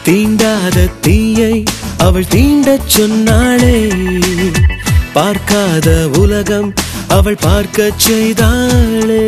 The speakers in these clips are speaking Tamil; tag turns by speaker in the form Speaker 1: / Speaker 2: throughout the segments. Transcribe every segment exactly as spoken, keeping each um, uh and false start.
Speaker 1: தீண்டாத தீயை அவள் தீண்டச் சொன்னாளே, பார்க்காத உலகம் அவள் பார்க்கச் செய்தாளே.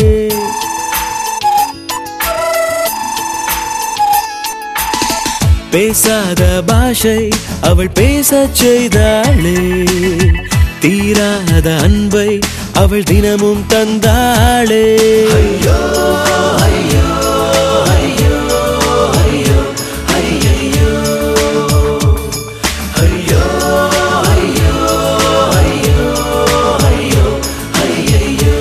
Speaker 1: பேசாத பாஷை அவள் பேசச் செய்தாளே, தீராத அன்பை அவள் தினமும் தந்தாளே. ஐயோ ஐயோ ஐயோ ஐயோ ஐயோ ஐயோ ஐயோ ஐயோ ஐயோ.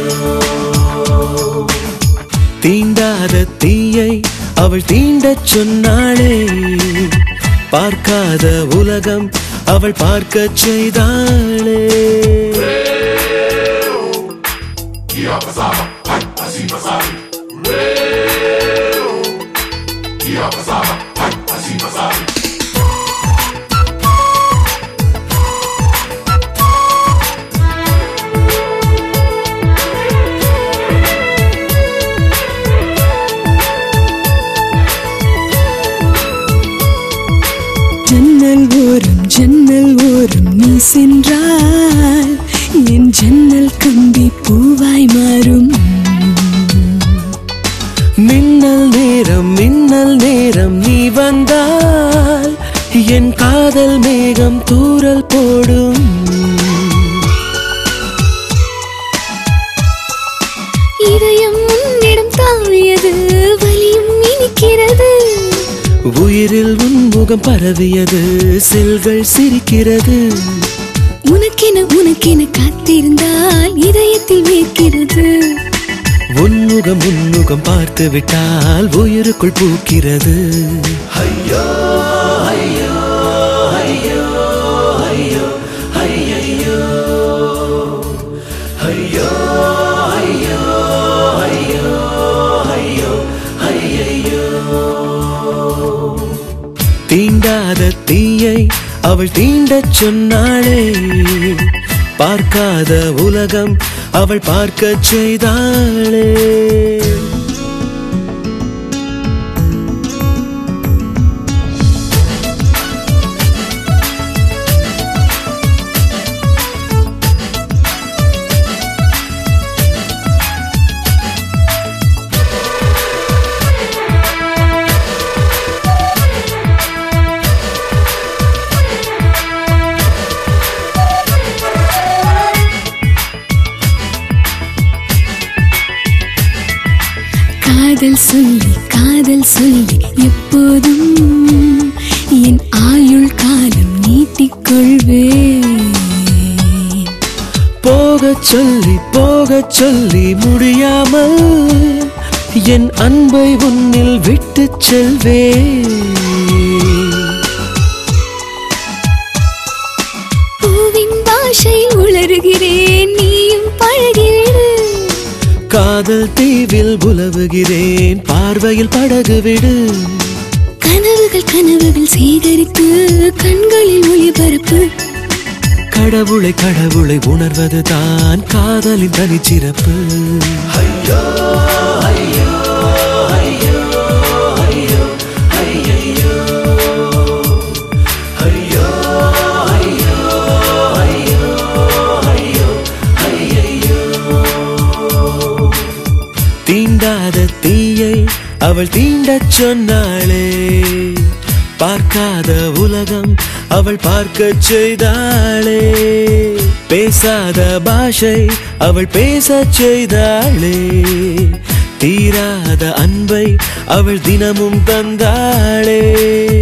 Speaker 1: தீண்டாத தீயை அவள் தீண்டச் சொன்னாளே, பார்க்காத உலகம் அவள் பார்க்கச் செய்தாளே.
Speaker 2: ஜன்னல் ஓரம் ஜன்னல் ஓரம் நீ சென்றால் என் ஜன்னல் கம்பி பூவாய் மாறும்.
Speaker 1: மின்னல் நேரம் மின்னல் நேரம் நீ வந்தால் என் காதல் மேகம் தூறல் போடும்.
Speaker 2: இதயம் உன்னிடம் தாவியது, வலியும் இனிக்கிறது.
Speaker 1: உயிரில் உன்முகம் பரவியது, செல்கள் சிரிக்கிறது.
Speaker 2: உனக்கென உனக்கென காத்திருந்தால் இதயத்தில் வேர்க்கிறது.
Speaker 1: உன்முகம் உன்முகம் பார்த்து விட்டால் உயிருக்குள் பூக்கிறது. ஐயோ ஐயோ ஐயோ ஐயோ ஐயோ ஐயோ ஐயோ ஐயோ ஐயோ ஐயோ. தீண்டாத தீயை அவள் தீண்டச் சொன்னாளே, பார்க்காத உலகம் அவள் பார்க்கச் செய்தாளே.
Speaker 2: காதல் சொல்லி காதல் சொல்லி எப்போதும் என் ஆயுள் காலம் நீட்டிக்கொள்வேன்.
Speaker 1: போகச் சொல்லி போகச் சொல்லி முடியாமல் என் அன்பை உன்னில் விட்டுச் செல்வேன்.
Speaker 2: பூவின் பாஷை உளறுகிறேன், நீயும் பழகிவிடு.
Speaker 1: காதல் தீவில் உலவுகிறேன், பார்வையில் படகுவிடு.
Speaker 2: கனவுகள் கனவுகள் சேகரித்து கண்களில் ஒளிபரப்பு.
Speaker 1: கடவுளை கடவுளை உணர்வதுதான் காதலின் தனிச்சிறப்பு. ஐயோ ஐயோ ஐயோ ஐயோ ஐயோ ஐயோ ஐயோ ஐயோ ஐயோ ஐயோ. தீண்டாத தீயை அவள் தீண்டச் சொன்னாளே, பார்க்காத உலகம் அவள் பார்க்கச் செய்தாளே. பேசாத பாஷை அவள் பேசச் செய்தாளே, தீராத அன்பை அவள் தினமும் தந்தாளே.